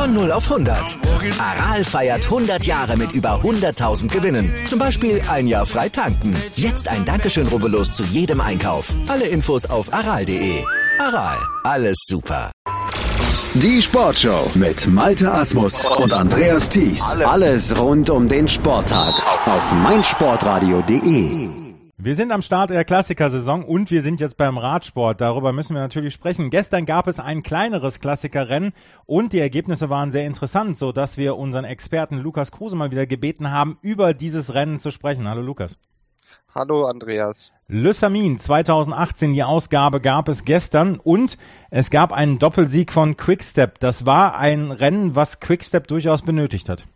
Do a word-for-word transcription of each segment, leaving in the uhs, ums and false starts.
Von null auf hundert. Aral feiert hundert Jahre mit über hunderttausend Gewinnen. Zum Beispiel ein Jahr frei tanken. Jetzt ein Dankeschön, rubbellos zu jedem Einkauf. Alle Infos auf aral punkt de. Aral, alles super. Die Sportshow mit Malte Asmus und Andreas Thies. Alles rund um den Sporttag auf meinsportradio punkt de. Wir sind am Start der Klassikersaison und wir sind jetzt beim Radsport. Darüber müssen wir natürlich sprechen. Gestern gab es ein kleineres Klassikerrennen und die Ergebnisse waren sehr interessant, sodass wir unseren Experten Lukas Kruse mal wieder gebeten haben, über dieses Rennen zu sprechen. Hallo Lukas. Hallo Andreas. Le Samyn zweitausendachtzehn, die Ausgabe gab es gestern und es gab einen Doppelsieg von Quickstep. Das war ein Rennen, was Quickstep durchaus benötigt hat.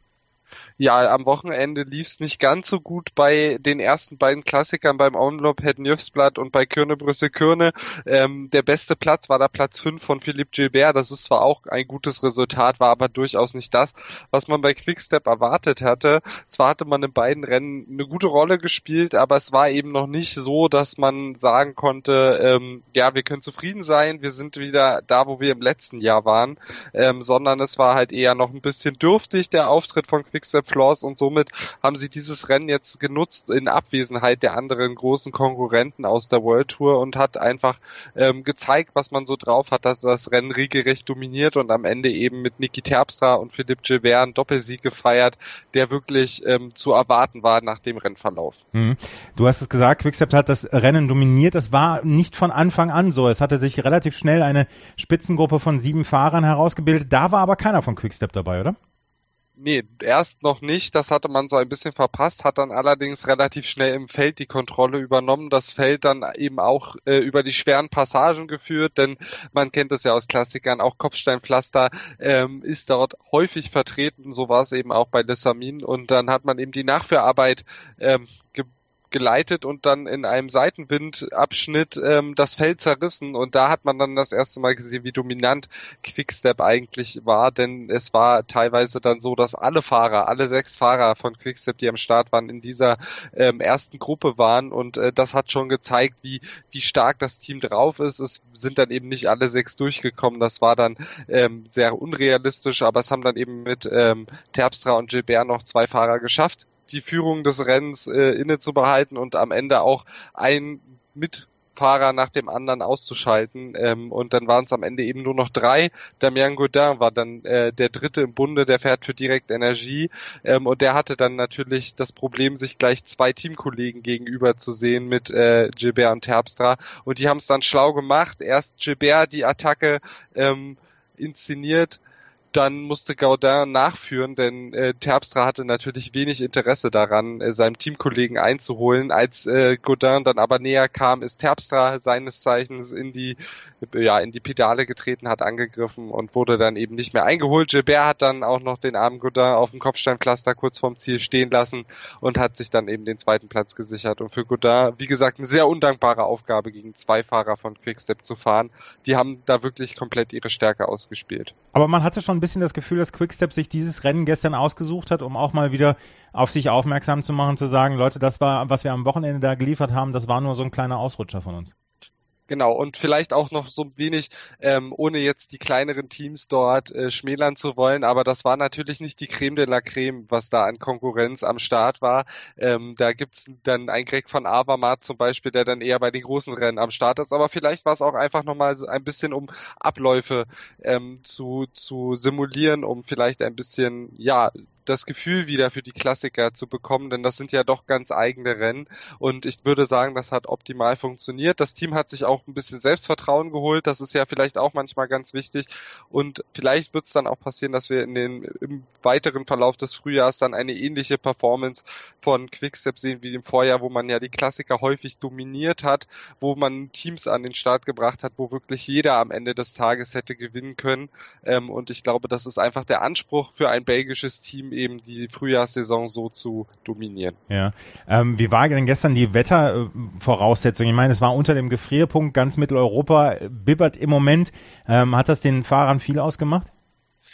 Ja, am Wochenende lief es nicht ganz so gut bei den ersten beiden Klassikern, beim Omloop Het Nieuwsblad und bei Kuurne-Brüssel-Kuurne. Ähm, der beste Platz war der Platz fünf von Philippe Gilbert. Das ist zwar auch ein gutes Resultat, war aber durchaus nicht das, was man bei Quickstep erwartet hatte. Zwar hatte man in beiden Rennen eine gute Rolle gespielt, aber es war eben noch nicht so, dass man sagen konnte, ähm, ja, wir können zufrieden sein, wir sind wieder da, wo wir im letzten Jahr waren, ähm, sondern es war halt eher noch ein bisschen dürftig, der Auftritt von Quickstep Floors, und somit haben sie dieses Rennen jetzt genutzt in Abwesenheit der anderen großen Konkurrenten aus der World Tour und hat einfach ähm, gezeigt, was man so drauf hat, dass das Rennen regelrecht dominiert und am Ende eben mit Niki Terpstra und Philippe Gilbert einen Doppelsieg gefeiert, der wirklich ähm, zu erwarten war nach dem Rennverlauf. Mhm. Du hast es gesagt, Quickstep hat das Rennen dominiert. Das war nicht von Anfang an so. Es hatte sich relativ schnell eine Spitzengruppe von sieben Fahrern herausgebildet. Da war aber keiner von Quickstep dabei, oder? Nee, erst noch nicht, das hatte man so ein bisschen verpasst, hat dann allerdings relativ schnell im Feld die Kontrolle übernommen, das Feld dann eben auch äh, über die schweren Passagen geführt, denn man kennt es ja aus Klassikern, auch Kopfsteinpflaster ähm, ist dort häufig vertreten, so war es eben auch bei Le Samyn, und dann hat man eben die Nachführarbeit ähm, ge- geleitet und dann in einem Seitenwindabschnitt ähm, das Feld zerrissen, und da hat man dann das erste Mal gesehen, wie dominant Quickstep eigentlich war, denn es war teilweise dann so, dass alle Fahrer, alle sechs Fahrer von Quickstep, die am Start waren, in dieser ähm, ersten Gruppe waren, und äh, das hat schon gezeigt, wie wie stark das Team drauf ist. Es sind dann eben nicht alle sechs durchgekommen, das war dann ähm, sehr unrealistisch, aber es haben dann eben mit ähm, Terpstra und Gilbert noch zwei Fahrer geschafft, die Führung des Rennens äh, inne zu behalten und am Ende auch ein Mitfahrer nach dem anderen auszuschalten. Ähm, und dann waren es am Ende eben nur noch drei. Damien Gaudin war dann äh, der dritte im Bunde, der fährt für Direct Energie. Ähm, und der hatte dann natürlich das Problem, sich gleich zwei Teamkollegen gegenüber zu sehen mit äh, Gilbert und Terpstra. Und die haben es dann schlau gemacht. Erst Gilbert die Attacke ähm, inszeniert, dann musste Gaudin nachführen, denn äh, Terpstra hatte natürlich wenig Interesse daran, äh, seinem Teamkollegen einzuholen. Als äh, Gaudin dann aber näher kam, ist Terpstra seines Zeichens in die ja in die Pedale getreten, hat angegriffen und wurde dann eben nicht mehr eingeholt. Gilbert hat dann auch noch den armen Gaudin auf dem Kopfsteinpflaster kurz vorm Ziel stehen lassen und hat sich dann eben den zweiten Platz gesichert. Und für Gaudin, wie gesagt, eine sehr undankbare Aufgabe, gegen zwei Fahrer von Quickstep zu fahren. Die haben da wirklich komplett ihre Stärke ausgespielt. Aber man hatte schon ein bisschen das Gefühl, dass Quickstep sich dieses Rennen gestern ausgesucht hat, um auch mal wieder auf sich aufmerksam zu machen, zu sagen, Leute, das war, was wir am Wochenende da geliefert haben, das war nur so ein kleiner Ausrutscher von uns. Genau, und vielleicht auch noch so ein wenig, ähm, ohne jetzt die kleineren Teams dort äh, schmälern zu wollen, aber das war natürlich nicht die Creme de la Creme, was da an Konkurrenz am Start war. Ähm, da gibt's dann einen Greg van Avermaet zum Beispiel, der dann eher bei den großen Rennen am Start ist, aber vielleicht war es auch einfach nochmal so ein bisschen, um Abläufe ähm, zu, zu simulieren, um vielleicht ein bisschen, ja, das Gefühl wieder für die Klassiker zu bekommen, denn das sind ja doch ganz eigene Rennen, und ich würde sagen, das hat optimal funktioniert. Das Team hat sich auch ein bisschen Selbstvertrauen geholt, das ist ja vielleicht auch manchmal ganz wichtig, und vielleicht wird es dann auch passieren, dass wir in den im weiteren Verlauf des Frühjahrs dann eine ähnliche Performance von Quickstep sehen wie im Vorjahr, wo man ja die Klassiker häufig dominiert hat, wo man Teams an den Start gebracht hat, wo wirklich jeder am Ende des Tages hätte gewinnen können, ähm, und ich glaube, das ist einfach der Anspruch für ein belgisches Team, eben die Frühjahrssaison so zu dominieren. Ja, ähm, wie war denn gestern die Wettervoraussetzung? Ich meine, es war unter dem Gefrierpunkt, ganz Mitteleuropa bibbert im Moment. Ähm, hat das den Fahrern viel ausgemacht?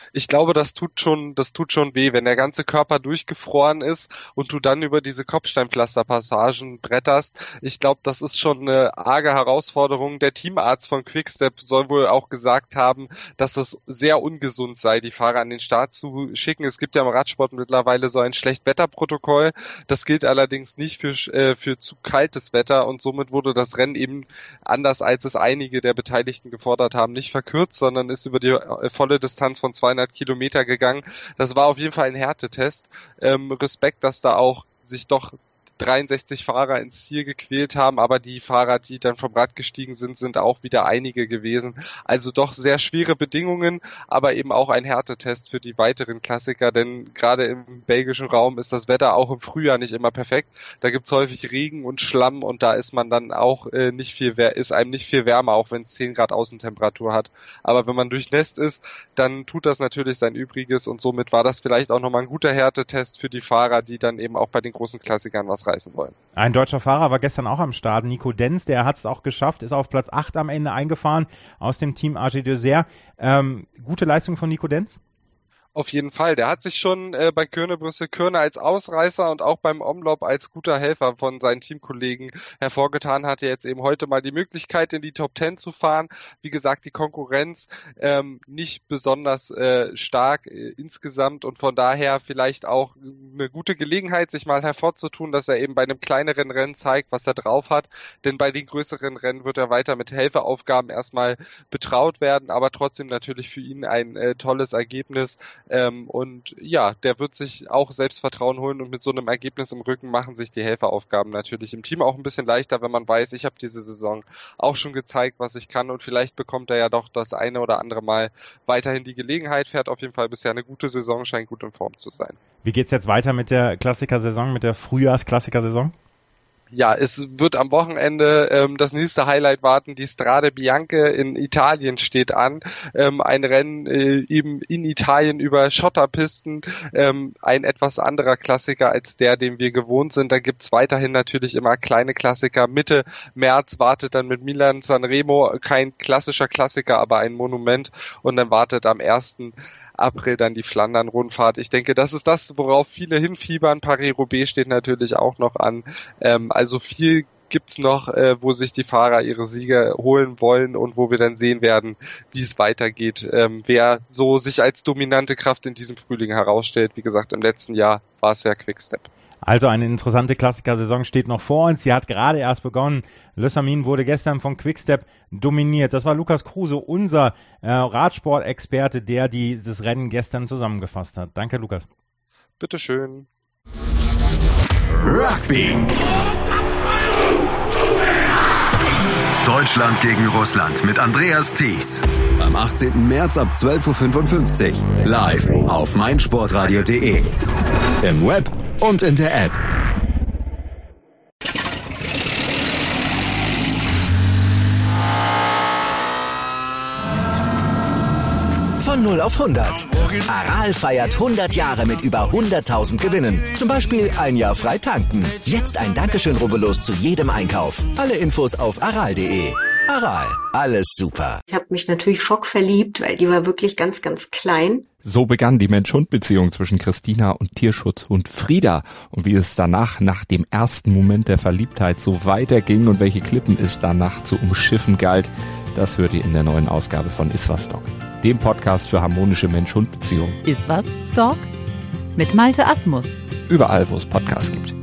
Ich glaube, das tut schon, das tut schon weh, wenn der ganze Körper durchgefroren ist und du dann über diese Kopfsteinpflasterpassagen bretterst. Ich glaube, das ist schon eine arge Herausforderung. Der Teamarzt von Quickstep soll wohl auch gesagt haben, dass es sehr ungesund sei, die Fahrer an den Start zu schicken. Es gibt ja im Radsport mittlerweile so ein Schlechtwetterprotokoll. Das gilt allerdings nicht für, äh, für zu kaltes Wetter und somit wurde das Rennen eben anders, als es einige der Beteiligten gefordert haben, nicht verkürzt, sondern ist über die äh, volle Distanz von zweihundert Kilometer gegangen. Das war auf jeden Fall ein Härtetest. Ähm, Respekt, dass da auch sich doch dreiundsechzig Fahrer ins Ziel gequält haben, aber die Fahrer, die dann vom Rad gestiegen sind, sind auch wieder einige gewesen. Also doch sehr schwere Bedingungen, aber eben auch ein Härtetest für die weiteren Klassiker, denn gerade im belgischen Raum ist das Wetter auch im Frühjahr nicht immer perfekt. Da gibt's häufig Regen und Schlamm und da ist man dann auch äh, nicht viel, ist einem nicht viel wärmer, auch wenn es zehn Grad Außentemperatur hat. Aber wenn man durchnässt ist, dann tut das natürlich sein Übriges und somit war das vielleicht auch nochmal ein guter Härtetest für die Fahrer, die dann eben auch bei den großen Klassikern was reißen wollen. Ein deutscher Fahrer war gestern auch am Start, Nico Denz, der hat es auch geschafft, ist auf Platz acht am Ende eingefahren aus dem Team A G Döser. Ähm, gute Leistung von Nico Denz? Auf jeden Fall. Der hat sich schon äh, bei Kuurne-Brüssel-Kuurne als Ausreißer und auch beim Omloop als guter Helfer von seinen Teamkollegen hervorgetan. Hatte jetzt eben heute mal die Möglichkeit, in die Top Ten zu fahren. Wie gesagt, die Konkurrenz ähm, nicht besonders äh, stark äh, insgesamt und von daher vielleicht auch eine gute Gelegenheit, sich mal hervorzutun, dass er eben bei einem kleineren Rennen zeigt, was er drauf hat. Denn bei den größeren Rennen wird er weiter mit Helferaufgaben erstmal betraut werden, aber trotzdem natürlich für ihn ein äh, tolles Ergebnis. Ähm, und ja, der wird sich auch Selbstvertrauen holen und mit so einem Ergebnis im Rücken machen sich die Helferaufgaben natürlich im Team auch ein bisschen leichter, wenn man weiß, ich habe diese Saison auch schon gezeigt, was ich kann und vielleicht bekommt er ja doch das eine oder andere Mal weiterhin die Gelegenheit, fährt auf jeden Fall bisher eine gute Saison, scheint gut in Form zu sein. Wie geht's jetzt weiter mit der Klassikersaison, mit der Frühjahrsklassikersaison? Ja, es wird am Wochenende ähm, das nächste Highlight warten. Die Strade Bianche in Italien steht an. Ähm, ein Rennen äh, eben in Italien über Schotterpisten. Ähm, ein etwas anderer Klassiker als der, den wir gewohnt sind. Da gibt's weiterhin natürlich immer kleine Klassiker. Mitte März wartet dann mit Milan Sanremo kein klassischer Klassiker, aber ein Monument. Und dann wartet am ersten April dann die Flandern-Rundfahrt. Ich denke, das ist das, worauf viele hinfiebern. Paris-Roubaix steht natürlich auch noch an. Ähm, also viel gibt's noch, äh, wo sich die Fahrer ihre Siege holen wollen und wo wir dann sehen werden, wie es weitergeht. Ähm, wer so sich als dominante Kraft in diesem Frühling herausstellt. Wie gesagt, im letzten Jahr war es ja Quickstep. Also eine interessante Klassikersaison steht noch vor uns. Sie hat gerade erst begonnen. Le Samyn wurde gestern von Quickstep dominiert. Das war Lukas Kruse, unser äh, Radsport-Experte, der dieses Rennen gestern zusammengefasst hat. Danke, Lukas. Bitteschön. Rugby. Deutschland gegen Russland mit Andreas Thies. Am achtzehnten März ab zwölf Uhr fünfundfünfzig. Live auf meinsportradio punkt de. Im Web und in der App. Von null auf hundert. Aral feiert hundert Jahre mit über hunderttausend Gewinnen. Zum Beispiel ein Jahr frei tanken. Jetzt ein Dankeschön, rubbellos zu jedem Einkauf. Alle Infos auf aral punkt de. Aral, alles super. Ich habe mich natürlich schockverliebt, weil die war wirklich ganz, ganz klein. So begann die Mensch-Hund-Beziehung zwischen Christina und Tierschutzhund Frieda. Und wie es danach, nach dem ersten Moment der Verliebtheit, so weiterging und welche Klippen es danach zu umschiffen galt, das hört ihr in der neuen Ausgabe von Iswas Dog, dem Podcast für harmonische Mensch-Hund-Beziehungen. Iswas Dog? Mit Malte Asmus. Überall, wo es Podcasts gibt.